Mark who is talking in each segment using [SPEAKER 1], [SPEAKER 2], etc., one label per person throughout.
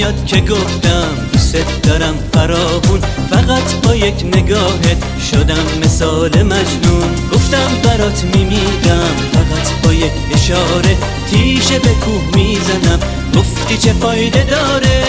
[SPEAKER 1] نمیاد که گفتم دوست دارم فراوون، فقط با یک نگاهت شدم مثال مجنون. گفتم برات میمیرم فقط با یک اشاره، تیشه به کوه میزنم گفتی چه فایده داره.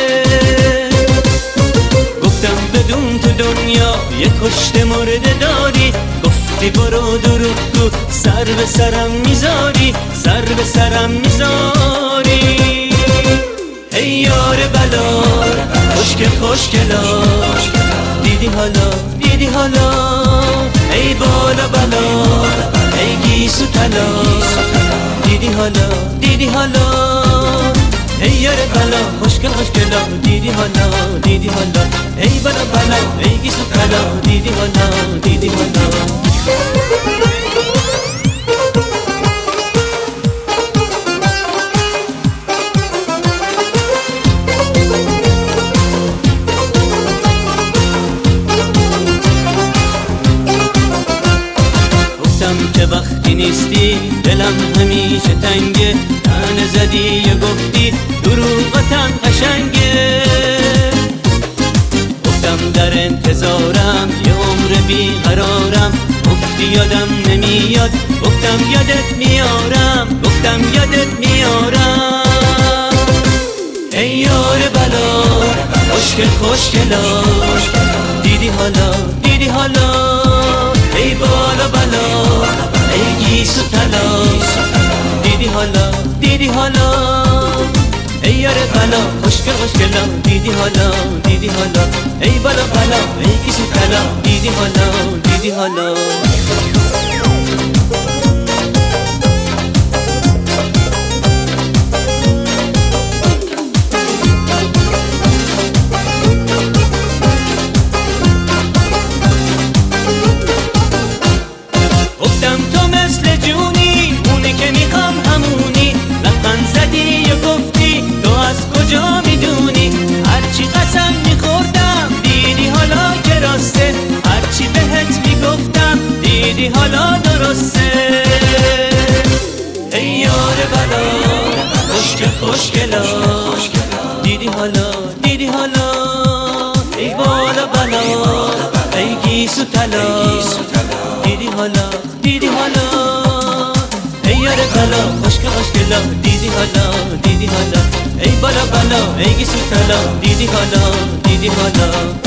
[SPEAKER 1] گفتم بدون تو دنیا یک کشته مرده داری، گفتی برو دروغگو سر به سرم میذاری، سر به سرم میذاری. ای یار بلا خوشگل خوشگلا، دیدی حالا دیدی حالا، ای بالا بلا ای گیسو طلا، دیدی حالا دیدی حالا، ای یار بلا خوشگل خوشگلا، دیدی حالا دیدی حالا، ای بالا بلا ای گیسو طلا، دیدی حالا دیدی حالا. که وقتی نیستی دلم همیشه تنگه، تنه زدی و گفتی دروغتم قشنگه. گفتم در انتظارم یه عمر بیقرارم، گفتی یادم نمیاد، گفتم یادت میارم، گفتم یادت میارم. ای یار بلا خوشگل خوشگلا، دیدی حالا دیدی حالا، ای بالا بلا ای گیسو طلا، دیدی حالا دیدی حالا، ای یار بلا خوشگل خوشگلا، دیدی حالا دیدی حالا، ای بالا بلا ای گیسو طلا، دیدی حالا دیدی حالا. گفتم تو مثل جونی اونه که میخوام همونی، لبخند زدی و گفتی تو از کجا میدونی. هرچی قسم میخوردم دیدی حالا که راسته، هرچی بهت میگفتم دیدی حالا درسته. ای یار بلا خوشگل خوشگلا، دیدی حالا دیدی حالا، ای بالا بلا ای گیسو طلا، دیدی حالا دیدی حالا، ای یار بلا خوشگل خوشگلا، دیدی حالا دیدی حالا، ای بالا بلا ای گیسو طلا، دیدی حالا دیدی حالا.